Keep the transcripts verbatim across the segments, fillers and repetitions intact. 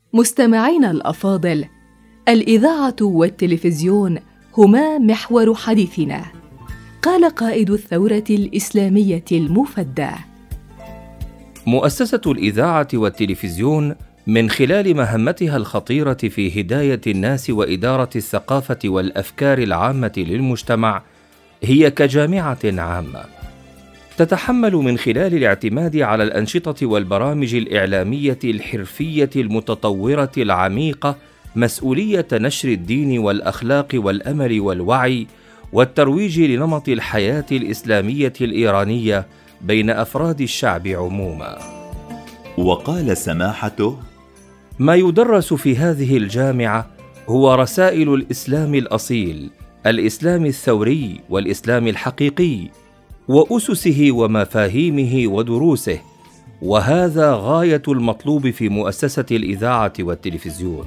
مستمعينا الأفاضل، الإذاعة والتلفزيون هما محور حديثنا. قال قائد الثورة الإسلامية المفدى: مؤسسة الإذاعة والتلفزيون من خلال مهمتها الخطيرة في هداية الناس وإدارة الثقافة والأفكار العامة للمجتمع هي كجامعة عامة، تتحمل من خلال الاعتماد على الأنشطة والبرامج الإعلامية الحرفية المتطورة العميقة مسؤولية نشر الدين والأخلاق والأمل والوعي والترويج لنمط الحياة الإسلامية الإيرانية بين أفراد الشعب عموما. وقال سماحته: ما يدرس في هذه الجامعة هو رسائل الإسلام الأصيل، الإسلام الثوري والإسلام الحقيقي، وأسسه ومفاهيمه ودروسه، وهذا غاية المطلوب في مؤسسة الإذاعة والتلفزيون.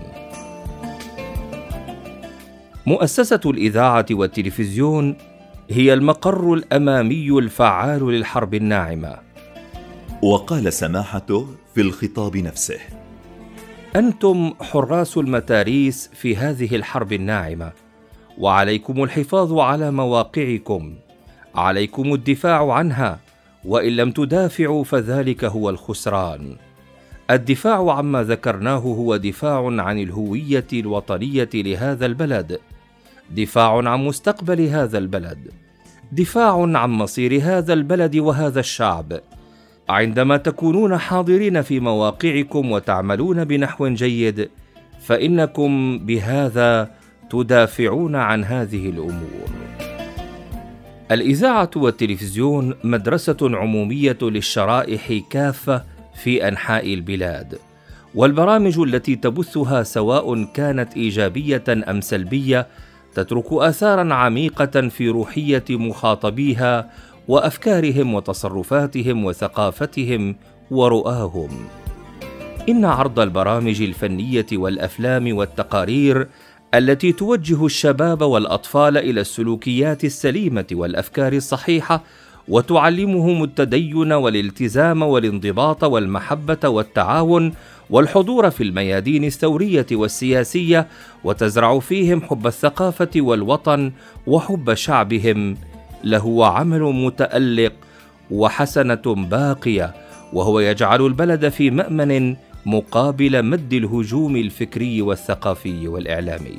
مؤسسة الإذاعة والتلفزيون هي المقر الأمامي الفعال للحرب الناعمة. وقال سماحته في الخطاب نفسه: أنتم حراس المتاريس في هذه الحرب الناعمة، وعليكم الحفاظ على مواقعكم، عليكم الدفاع عنها، وإن لم تدافعوا فذلك هو الخسران. الدفاع عما ذكرناه هو دفاع عن الهوية الوطنية لهذا البلد، دفاع عن مستقبل هذا البلد، دفاع عن مصير هذا البلد وهذا الشعب. عندما تكونون حاضرين في مواقعكم وتعملون بنحو جيد، فإنكم بهذا تدافعون عن هذه الأمور. الإذاعة والتلفزيون مدرسة عمومية للشرائح كافة في أنحاء البلاد، والبرامج التي تبثها سواء كانت إيجابية أم سلبية تترك آثاراً عميقة في روحية مخاطبيها وأفكارهم وتصرفاتهم وثقافتهم ورؤاهم. إن عرض البرامج الفنية والأفلام والتقارير التي توجه الشباب والأطفال إلى السلوكيات السليمة والأفكار الصحيحة وتعلمهم التدين والالتزام والانضباط والمحبة والتعاون والحضور في الميادين الثورية والسياسية، وتزرع فيهم حب الثقافة والوطن وحب شعبهم، لهو عمل متألق وحسنة باقية، وهو يجعل البلد في مأمن مقابل مد الهجوم الفكري والثقافي والإعلامي.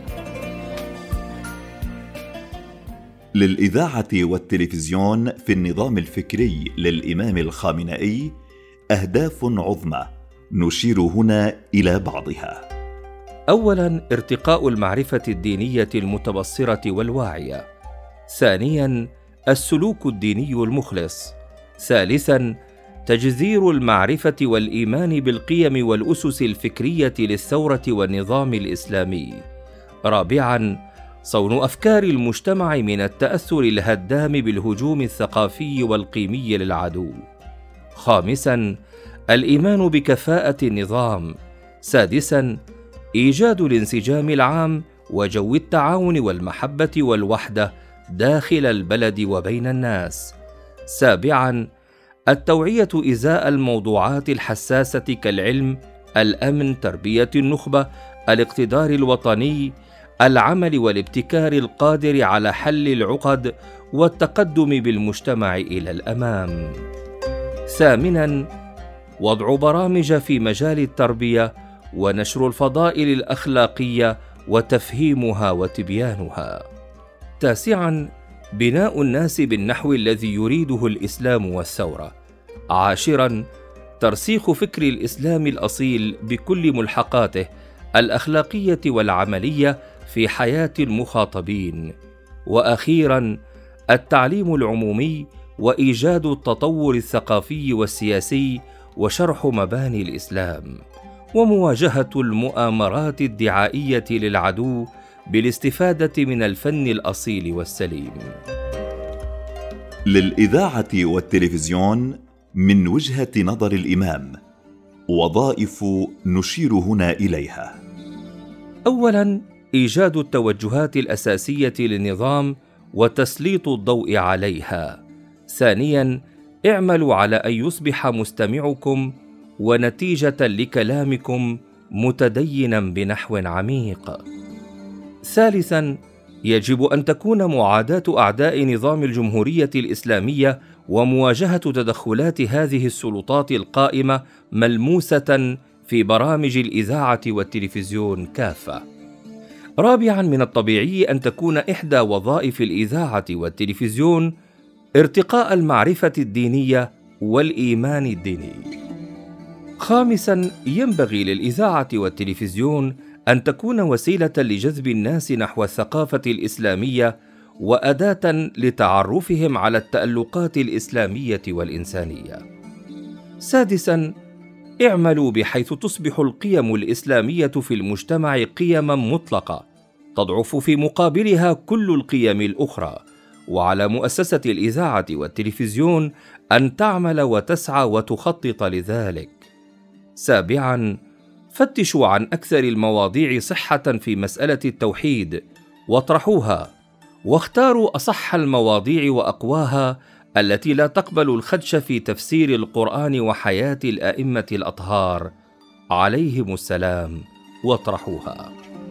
للإذاعة والتلفزيون في النظام الفكري للإمام الخامنئي أهداف عظمى نشير هنا إلى بعضها. أولاً، ارتقاء المعرفة الدينية المتبصرة والواعية. ثانياً، السلوك الديني المخلص. ثالثاً، تجذير المعرفة والإيمان بالقيم والأسس الفكرية للثورة والنظام الإسلامي. رابعاً، صون أفكار المجتمع من التأثر الهدام بالهجوم الثقافي والقيمي للعدو. خامساً، الإيمان بكفاءة النظام. سادساً، إيجاد الانسجام العام وجو التعاون والمحبة والوحدة داخل البلد وبين الناس. سابعاً، التوعية إزاء الموضوعات الحساسة كالعلم، الأمن، تربية النخبة، الاقتدار الوطني، العمل والابتكار القادر على حل العقد والتقدم بالمجتمع إلى الأمام. ثامناً، وضع برامج في مجال التربية ونشر الفضائل الأخلاقية وتفهيمها وتبيانها. تاسعاً، بناء الناس بالنحو الذي يريده الإسلام والثورة. عاشراً، ترسيخ فكر الإسلام الأصيل بكل ملحقاته الأخلاقية والعملية في حياة المخاطبين. وأخيراً، التعليم العمومي وإيجاد التطور الثقافي والسياسي وشرح مباني الإسلام، ومواجهة المؤامرات الدعائية للعدو بالاستفادة من الفن الأصيل والسليم. للإذاعة والتلفزيون من وجهة نظر الإمام وظائف نشير هنا إليها. أولاً، إيجاد التوجهات الأساسية للنظام وتسليط الضوء عليها. ثانياً، اعملوا على أن يصبح مستمعكم ونتيجة لكلامكم متدينا بنحو عميق. ثالثا، يجب أن تكون معاداة أعداء نظام الجمهورية الإسلامية ومواجهة تدخلات هذه السلطات القائمة ملموسة في برامج الإذاعة والتلفزيون كافة. رابعا، من الطبيعي أن تكون إحدى وظائف الإذاعة والتلفزيون ارتقاء المعرفة الدينية والإيمان الديني. خامسا، ينبغي للإذاعة والتلفزيون أن تكون وسيلة لجذب الناس نحو الثقافة الإسلامية وأداة لتعرفهم على التألقات الإسلامية والإنسانية. سادسا، اعملوا بحيث تصبح القيم الإسلامية في المجتمع قيما مطلقة تضعف في مقابلها كل القيم الأخرى، وعلى مؤسسة الإذاعة والتلفزيون أن تعمل وتسعى وتخطط لذلك. سابعا، فتشوا عن أكثر المواضيع صحة في مسألة التوحيد واطرحوها، واختاروا أصح المواضيع وأقواها التي لا تقبل الخدش في تفسير القرآن وحياة الأئمة الأطهار عليهم السلام واطرحوها.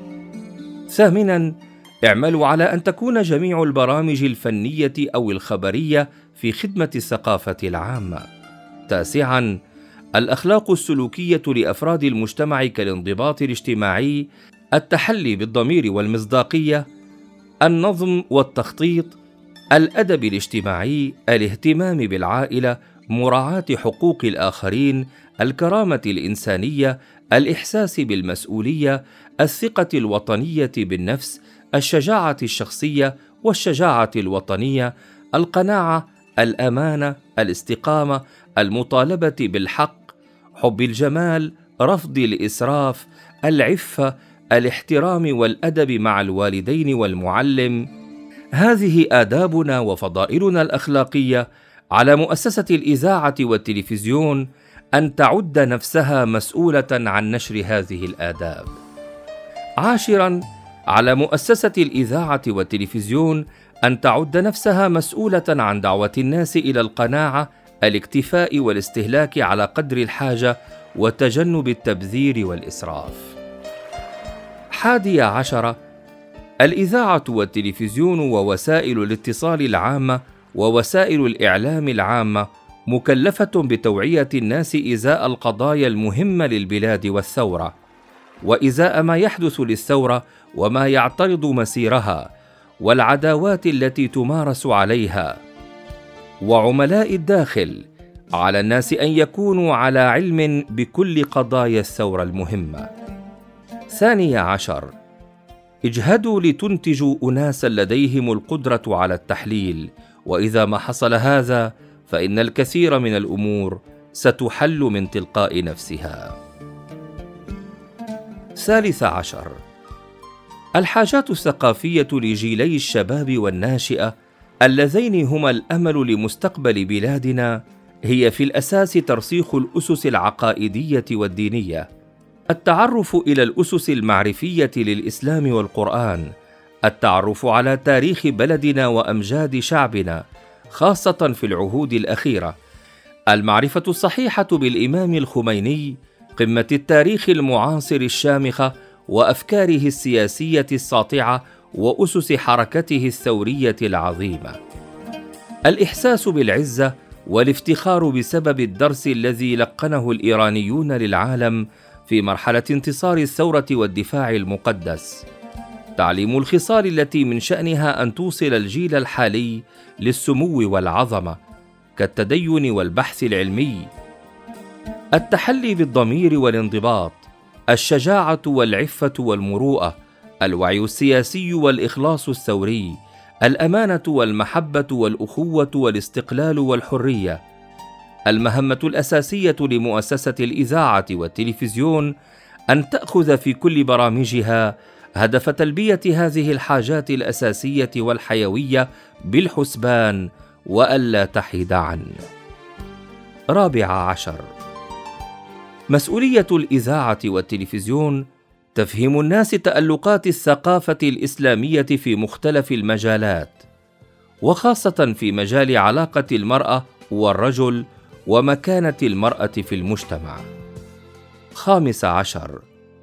ثامنا، اعملوا على أن تكون جميع البرامج الفنية أو الخبرية في خدمة الثقافة العامة. تاسعا، الأخلاق السلوكية لأفراد المجتمع كالانضباط الاجتماعي، التحلي بالضمير والمصداقية، النظم والتخطيط، الأدب الاجتماعي، الاهتمام بالعائلة، مراعاة حقوق الآخرين، الكرامة الإنسانية، الإحساس بالمسؤولية، الثقة الوطنية بالنفس، الشجاعة الشخصية والشجاعة الوطنية، القناعة، الأمانة، الاستقامة، المطالبة بالحق، حب الجمال، رفض الإسراف، العفة، الاحترام والأدب مع الوالدين والمعلم. هذه آدابنا وفضائلنا الأخلاقية. على مؤسسة الإذاعة والتلفزيون أن تعد نفسها مسؤولة عن نشر هذه الآداب. عاشراً، على مؤسسة الإذاعة والتلفزيون أن تعد نفسها مسؤولة عن دعوة الناس إلى القناعة، الاكتفاء والاستهلاك على قدر الحاجة وتجنب التبذير والإسراف. حادي عشر، الإذاعة والتلفزيون ووسائل الاتصال العامة ووسائل الإعلام العامة مكلفة بتوعية الناس إزاء القضايا المهمة للبلاد والثورة، وإزاء ما يحدث للثورة وما يعترض مسيرها، والعداوات التي تمارس عليها. وعملاء الداخل على الناس أن يكونوا على علم بكل قضايا الثورة المهمة. ثاني عشر، اجهدوا لتنتجوا أناسا لديهم القدرة على التحليل، وإذا ما حصل هذا فإن الكثير من الأمور ستحل من تلقاء نفسها. ثالث عشر، الحاجات الثقافية لجيلي الشباب والناشئة اللذين هما الأمل لمستقبل بلادنا هي في الأساس ترسيخ الأسس العقائدية والدينية، التعرف إلى الأسس المعرفية للإسلام والقرآن، التعرف على تاريخ بلدنا وأمجاد شعبنا خاصة في العهود الأخيرة، المعرفة الصحيحة بالإمام الخميني قمة التاريخ المعاصر الشامخة وأفكاره السياسية الساطعة وأسس حركته الثورية العظيمة، الإحساس بالعزة والافتخار بسبب الدرس الذي لقنه الإيرانيون للعالم في مرحلة انتصار الثورة والدفاع المقدس، تعليم الخصال التي من شأنها أن توصل الجيل الحالي للسمو والعظمة كالتدين والبحث العلمي، التحلي بالضمير والانضباط، الشجاعة والعفة والمروءة، الوعي السياسي والإخلاص الثوري، الأمانة والمحبة والأخوة والاستقلال والحرية. المهمة الأساسية لمؤسسة الإذاعة والتلفزيون أن تأخذ في كل برامجها هدف تلبية هذه الحاجات الأساسية والحيوية بالحسبان وألا تحيد عنه. رابع عشر، مسؤولية الإذاعة والتلفزيون تفهيم الناس تألقات الثقافة الإسلامية في مختلف المجالات، وخاصة في مجال علاقة المرأة والرجل ومكانة المرأة في المجتمع. خامس عشر،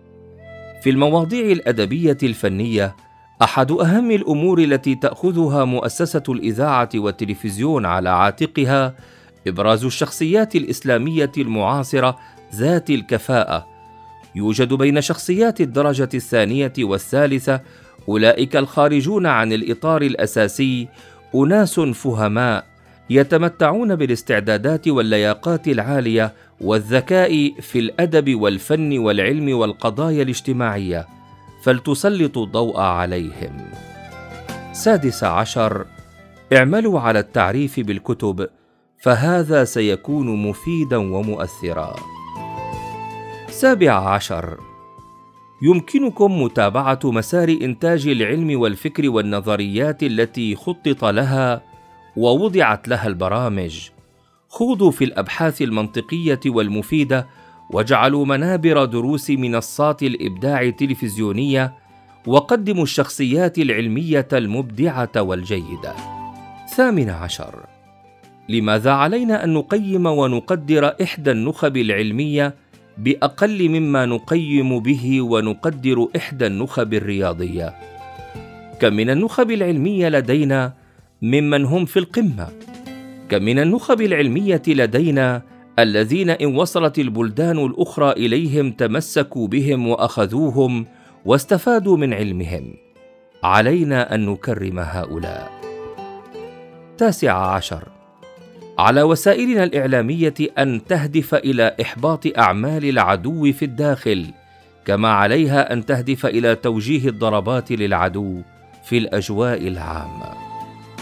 في المواضيع الأدبية الفنية، أحد أهم الأمور التي تأخذها مؤسسة الإذاعة والتلفزيون على عاتقها إبراز الشخصيات الإسلامية المعاصرة ذات الكفاءة. يوجد بين شخصيات الدرجة الثانية والثالثة، أولئك الخارجون عن الإطار الأساسي، أناس فهماء يتمتعون بالاستعدادات واللياقات العالية والذكاء في الأدب والفن والعلم والقضايا الاجتماعية، فلتسلط الضوء عليهم. سادس عشر: اعملوا على التعريف بالكتب، فهذا سيكون مفيدا ومؤثرا. سابع عشر: يمكنكم متابعة مسار إنتاج العلم والفكر والنظريات التي خطط لها ووضعت لها البرامج. خوضوا في الأبحاث المنطقية والمفيدة، واجعلوا منابر دروس منصات الإبداع التلفزيونية، وقدموا الشخصيات العلمية المبدعة والجيدة. ثامن عشر: لماذا علينا أن نقيم ونقدر إحدى النخب العلمية بأقل مما نقيم به ونقدر إحدى النخب الرياضية؟ كم من النخب العلمية لدينا ممن هم في القمة؟ كم من النخب العلمية لدينا الذين إن وصلت البلدان الأخرى إليهم تمسكوا بهم وأخذوهم واستفادوا من علمهم؟ علينا أن نكرم هؤلاء. تاسع عشر: على وسائلنا الإعلامية أن تهدف إلى إحباط أعمال العدو في الداخل، كما عليها أن تهدف إلى توجيه الضربات للعدو في الأجواء العامة.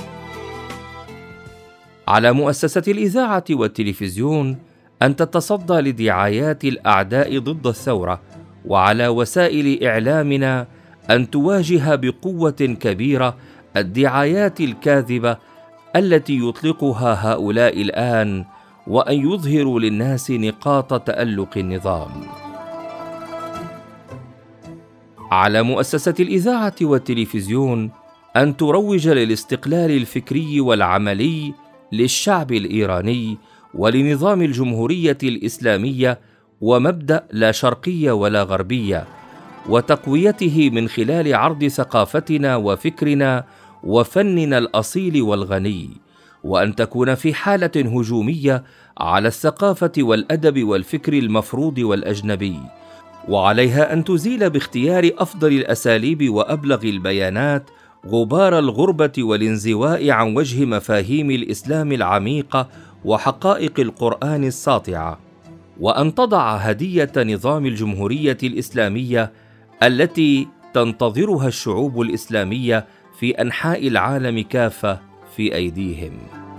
على مؤسسة الإذاعة والتلفزيون أن تتصدى لدعايات الأعداء ضد الثورة، وعلى وسائل إعلامنا أن تواجه بقوة كبيرة الدعايات الكاذبة التي يطلقها هؤلاء الآن، وأن يظهروا للناس نقاط تألق النظام. على مؤسسة الإذاعة والتلفزيون أن تروج للاستقلال الفكري والعملي للشعب الإيراني ولنظام الجمهورية الإسلامية ومبدأ لا شرقية ولا غربية، وتقويته من خلال عرض ثقافتنا وفكرنا وفننا الأصيل والغني، وأن تكون في حالة هجومية على الثقافة والأدب والفكر المفروض والأجنبي، وعليها أن تزيل باختيار أفضل الأساليب وأبلغ البيانات غبار الغربة والانزواء عن وجه مفاهيم الإسلام العميقة وحقائق القرآن الساطعة، وأن تضع هدية نظام الجمهورية الإسلامية التي تنتظرها الشعوب الإسلامية في أنحاء العالم كافة في أيديهم.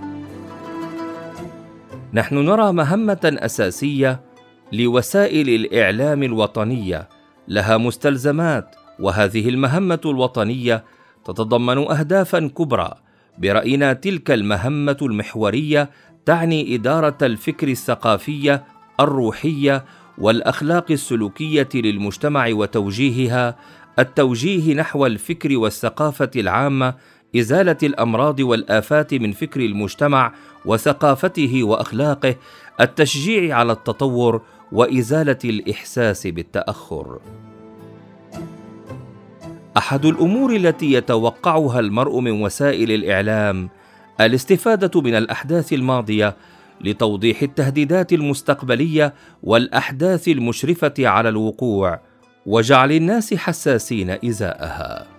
نحن نرى مهمة أساسية لوسائل الإعلام الوطنية، لها مستلزمات، وهذه المهمة الوطنية تتضمن أهدافا كبرى. برأينا تلك المهمة المحورية تعني إدارة الفكر الثقافية الروحية والأخلاق السلوكية للمجتمع وتوجيهها، التوجيه نحو الفكر والثقافة العامة، إزالة الأمراض والآفات من فكر المجتمع وثقافته وأخلاقه، التشجيع على التطور، وإزالة الإحساس بالتأخر. أحد الأمور التي يتوقعها المرء من وسائل الإعلام الاستفادة من الأحداث الماضية لتوضيح التهديدات المستقبلية والأحداث المشرفة على الوقوع، وجعل الناس حساسين إزاءها.